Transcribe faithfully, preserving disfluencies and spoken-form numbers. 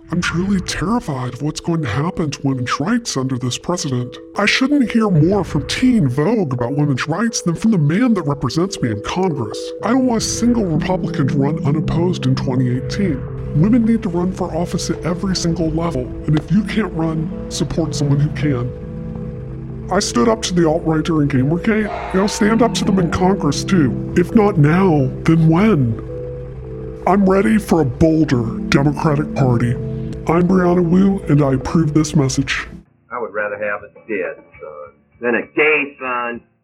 I'm truly terrified of what's going to happen to women's rights under this president. I shouldn't hear more from Teen Vogue about women's rights than from the man that represents me in Congress. I don't want a single Republican to run unopposed in twenty eighteen. Women need to run for office at every single level, and if you can't run, support someone who can. I stood up to the alt-righter in Gamergate, and I'll stand up to them in Congress too. If not now, then when? I'm ready for a bolder Democratic Party. I'm Brianna Wu, and I approve this message. I would rather have a dead son than a gay son